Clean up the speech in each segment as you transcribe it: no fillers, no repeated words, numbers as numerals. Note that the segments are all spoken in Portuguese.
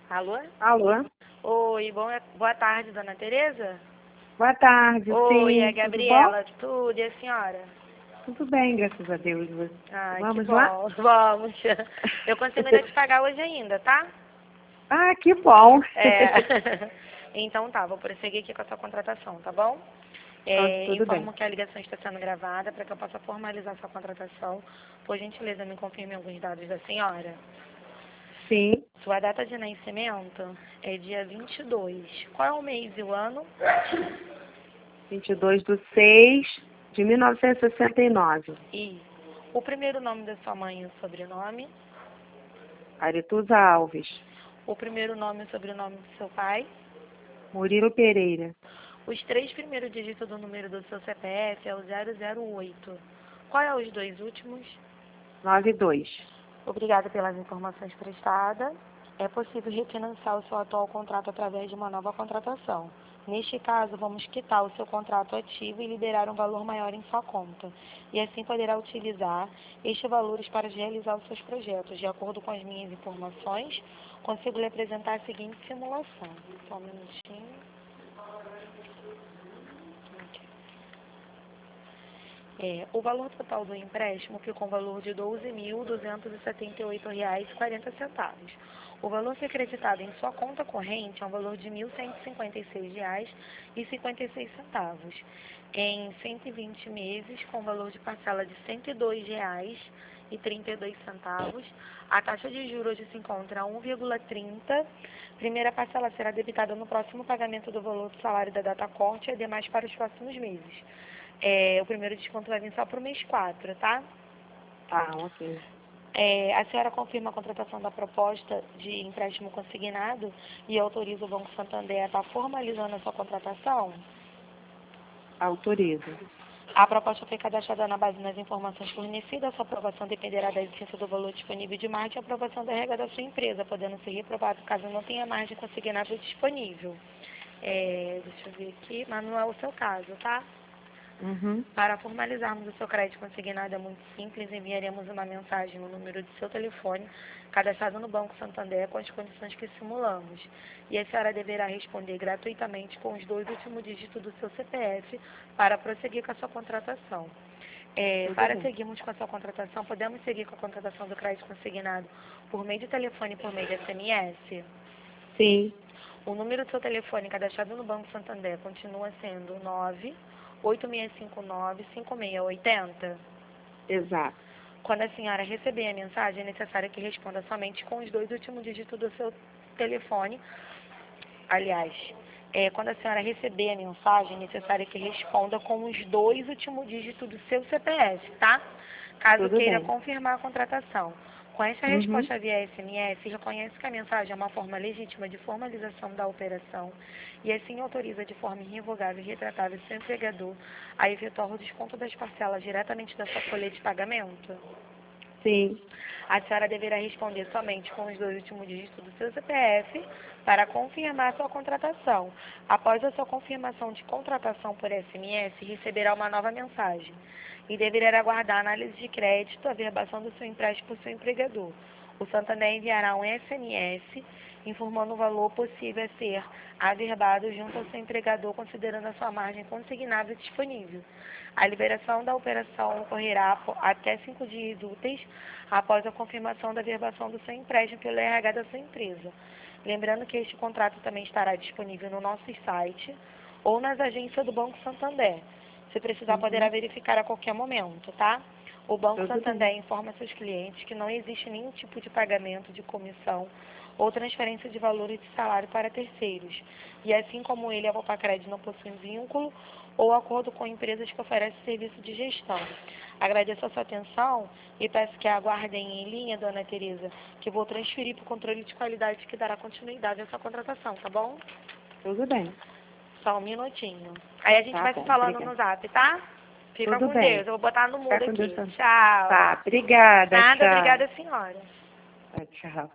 Alô? Alô? Oi, boa tarde, dona Tereza? Boa tarde, Oi, é a sim. Tudo bom? Gabriela, tudo, e a senhora? Tudo bem, graças a Deus. Ah, que Vamos lá? bom, vamos. Eu consigo ainda te pagar hoje ainda, tá? Ah, que bom. É. Então tá, vou prosseguir aqui com a sua contratação, tá bom? Tudo bem. Informo que a ligação está sendo gravada para que eu possa formalizar sua contratação. Por gentileza, me confirme alguns dados da senhora. Sim, Sua data de nascimento é dia 22. Qual é o mês e o ano? 22/6/1969. E o primeiro nome da sua mãe e o sobrenome. Aretusa Alves. O primeiro nome e o sobrenome do seu pai. Murilo Pereira. Os 3 primeiros dígitos do número do seu CPF é o 008. Qual é os 2 últimos? 92. Obrigada pelas informações prestadas. É possível refinanciar o seu atual contrato através de uma nova contratação. Neste caso, vamos quitar o seu contrato ativo e liberar um valor maior em sua conta. E assim poderá utilizar estes valores para realizar os seus projetos. De acordo com as minhas informações, consigo lhe apresentar a seguinte simulação. Só um minutinho. O valor total do empréstimo ficou um valor de R$ 12.278,40. O valor a ser creditado em sua conta corrente é um valor de R$ 1.156,56. Em 120 meses, com valor de parcela de R$ 102,32. A taxa de juros hoje se encontra a 1,30. Primeira parcela será debitada no próximo pagamento do valor do salário da data corte e demais para os próximos meses. O primeiro desconto vai vir só para o mês 4, tá? Tá, ok. A senhora confirma a contratação da proposta de empréstimo consignado e autoriza o Banco Santander a estar formalizando a sua contratação? Autorizo. A proposta foi cadastrada na base das informações fornecidas. Sua aprovação dependerá da existência do valor disponível de margem e aprovação da regra da sua empresa, podendo ser reprovado caso não tenha margem consignada disponível. Deixa eu ver aqui, mas não é o seu caso, tá? Uhum. Para formalizarmos o seu crédito consignado é muito simples, enviaremos uma mensagem no número de seu telefone cadastrado no Banco Santander com as condições que simulamos. E a senhora deverá responder gratuitamente com os 2 últimos dígitos do seu CPF para prosseguir com a sua contratação. Tudo Para bem. seguirmos com a sua contratação, podemos seguir com a contratação do crédito consignado por meio de telefone e por meio de SMS? Sim, O número do seu telefone cadastrado no Banco Santander continua sendo 98659-5680. exato. Quando a senhora receber a mensagem, é necessário que responda somente com os 2 últimos dígitos do seu telefone. Aliás, quando a senhora receber a mensagem, é necessário que responda com os 2 últimos dígitos do seu CPF, tá? Caso Tudo queira bem. confirmar a contratação. Com essa Uhum. resposta via SMS, reconhece que a mensagem é uma forma legítima de formalização da operação e assim autoriza de forma irrevogável e retratável seu empregador a efetuar o desconto das parcelas diretamente da sua folha de pagamento? Sim. A senhora deverá responder somente com os 2 últimos dígitos do seu CPF para confirmar sua contratação. Após a sua confirmação de contratação por SMS, receberá uma nova mensagem e deverá aguardar a análise de crédito, a averbação do seu empréstimo por seu empregador. O Santander enviará um SMS informando o valor possível a ser averbado junto ao seu empregador, considerando a sua margem consignável disponível. A liberação da operação ocorrerá até 5 dias úteis após a confirmação da averbação do seu empréstimo pelo RH da sua empresa. Lembrando que este contrato também estará disponível no nosso site ou nas agências do Banco Santander. Se precisar, poderá Uhum. verificar a qualquer momento, tá? O Banco Tudo bem. Santander informa seus clientes que não existe nenhum tipo de pagamento de comissão ou transferência de valores de salário para terceiros. E assim como ele, a Vopacred não possui vínculo ou acordo com empresas que oferecem serviço de gestão. Agradeço a sua atenção e peço que aguardem em linha, dona Tereza, que vou transferir para o controle de qualidade que dará continuidade a essa contratação, tá bom? Tudo bem. Só um minutinho. Aí a gente Tá vai se bom, falando obrigada. no zap, tá? Fica Tudo com Deus. bem. Eu vou botar no Ficar mudo com Deus aqui. também. Tchau. Tá, obrigada, Nada, tchau. obrigada, senhora. Tchau.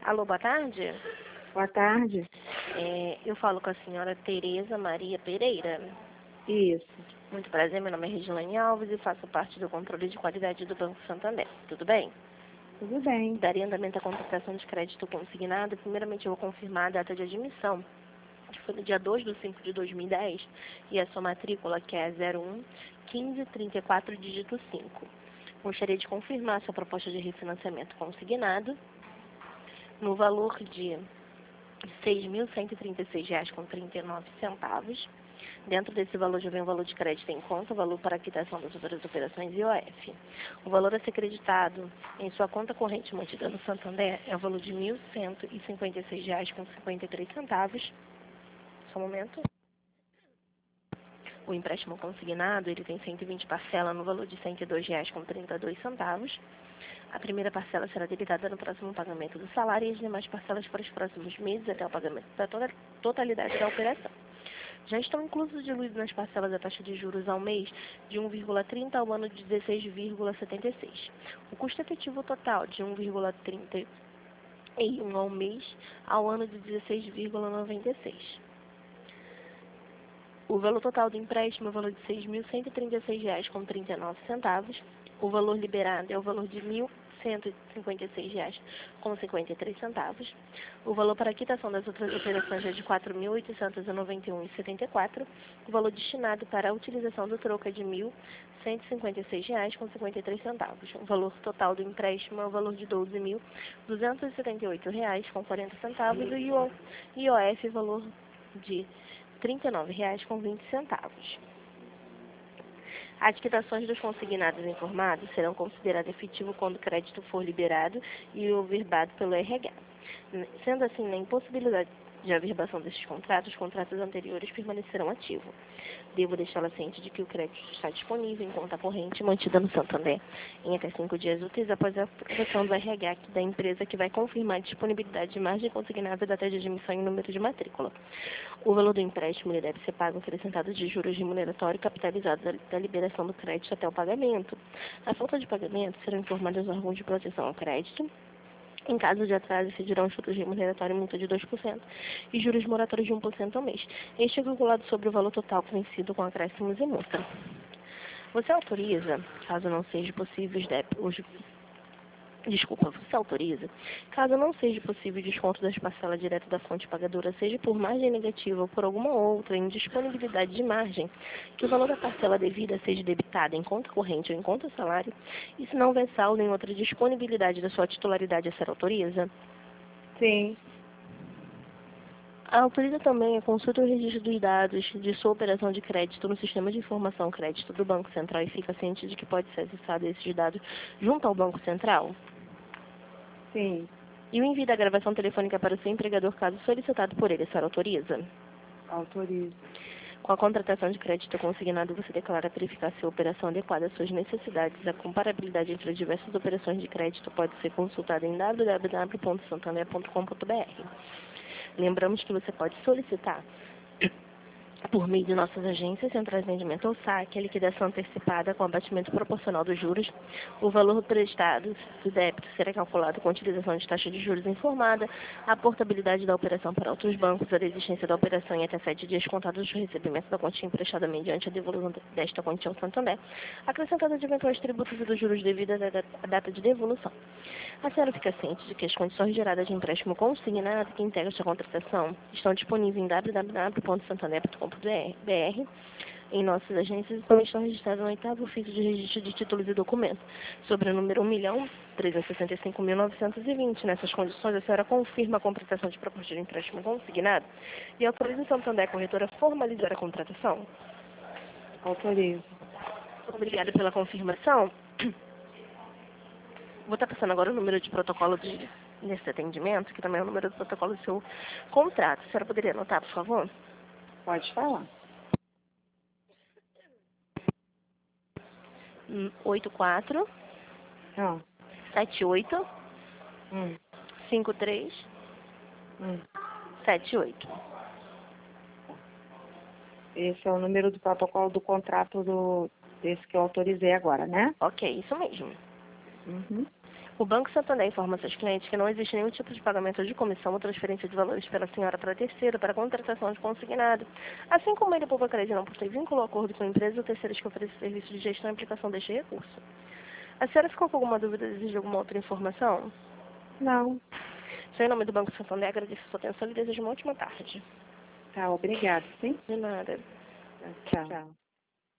Alô, boa tarde. Boa tarde. Eu falo com a senhora Tereza Maria Pereira. Isso. Muito prazer, meu nome é Regiane Alves e faço parte do controle de qualidade do Banco Santander. Tudo bem? Tudo bem. Daria andamento à contratação de crédito consignado. Primeiramente, eu vou confirmar a data de admissão, que foi no dia 2 de 5 de 2010, e a sua matrícula, que é 01 15 34 dígito 5. Gostaria de confirmar a sua proposta de refinanciamento consignado no valor de R$ 6.136,39. Dentro desse valor já vem o valor de crédito em conta, o valor para a quitação das outras operações e IOF. O valor a ser creditado em sua conta corrente mantida no Santander é o valor de R$ 1.156,53. Só um momento. O empréstimo consignado, ele tem 120 parcelas no valor de R$ 102,32. A primeira parcela será debitada no próximo pagamento do salário e as demais parcelas para os próximos meses até o pagamento da totalidade da operação. Já estão inclusos diluídos nas parcelas a taxa de juros ao mês de 1,30 ao ano de 16,76. O custo efetivo total de 1,31 ao mês ao ano de 16,96. O valor total do empréstimo é o valor de R$ 6.136,39. O valor liberado é o valor de R$ 1.156,53. O valor para a quitação das outras operações é de R$ 4.891,74. O valor destinado para a utilização do troco é de R$ 1.156,53. O valor total do empréstimo é o valor de R$ 12.278,40. E o IOF, valor de R$ 39,20. As quitações dos consignados informados serão consideradas efetivo quando o crédito for liberado e o averbado pelo RH. Sendo assim, na impossibilidade de averbação desses contratos, os contratos anteriores permanecerão ativos. Devo deixá-la ciente de que o crédito está disponível em conta corrente mantida no Santander em até 5 dias úteis após a aprovação do RH da empresa, que vai confirmar a disponibilidade de margem consignada, data de admissão e número de matrícula. O valor do empréstimo ele deve ser pago acrescentado de juros remuneratórios capitalizados da liberação do crédito até o pagamento. A falta de pagamento serão informados aos órgãos de proteção ao crédito. Em caso de atraso, incidirão juros remuneratórios e multa de 2% e juros moratórios de 1% ao mês. Este é calculado sobre o valor total vencido com acréscimos e multa. Você autoriza, caso não seja possível você autoriza, caso não seja possível o desconto das parcelas direto da fonte pagadora, seja por margem negativa ou por alguma outra indisponibilidade de margem, que o valor da parcela devida seja debitada em conta corrente ou em conta salário, e se não houver saldo em outra disponibilidade da sua titularidade, a senhora autoriza? Sim. Autoriza também a consulta e o registro dos dados de sua operação de crédito no Sistema de Informação Crédito do Banco Central e fica ciente de que pode ser acessado esses dados junto ao Banco Central? Sim. E o envio da gravação telefônica para o seu empregador, caso solicitado por ele, a senhora autoriza? Autorizo. Com a contratação de crédito consignado, você declara verificar se a operação adequada às suas necessidades. A comparabilidade entre as diversas operações de crédito pode ser consultada em www.santander.com.br. Lembramos que você pode solicitar, por meio de nossas agências, centrais de atendimento ou saque, a liquidação antecipada com abatimento proporcional dos juros. O valor prestado do débito será calculado com a utilização de taxa de juros informada, a portabilidade da operação para outros bancos, a desistência da operação em até 7 dias contados do recebimento da quantia emprestada mediante a devolução desta quantia ao Santander, acrescentada de eventuais tributos e dos juros devidos à data de devolução. A senhora fica ciente de que as condições geradas de empréstimo consignado que integram esta contratação estão disponíveis em www.santander.com.br. Em nossas agências também estão registradas no 8º ofício de registro de títulos e documentos, sobre o número 1.365.920. Nessas condições, a senhora confirma a contratação de proposta de empréstimo consignado e autoriza o Santander Corretora a formalizar a contratação? Autorizo. Obrigada pela confirmação. Vou estar passando agora o número de protocolo desse atendimento, que também é o número do protocolo do seu contrato. A senhora poderia anotar, por favor? Pode falar. 84 Não. 78 Hum. 53 Hum. 78. Esse é o número do protocolo do contrato desse que eu autorizei agora, né? Ok, isso mesmo. Uhum. O Banco Santander informa a seus clientes que não existe nenhum tipo de pagamento de comissão ou transferência de valores pela senhora para terceiro para contratação de consignado, assim como ele poupa crédito não possui vínculo ou acordo com empresas ou terceiros que oferecem serviço de gestão e aplicação deste recurso. A senhora ficou com alguma dúvida ou deseja alguma outra informação? Não. Sou em nome do Banco Santander, agradeço a sua atenção e desejo uma ótima tarde. Tá, obrigada, sim? De nada. Tchau.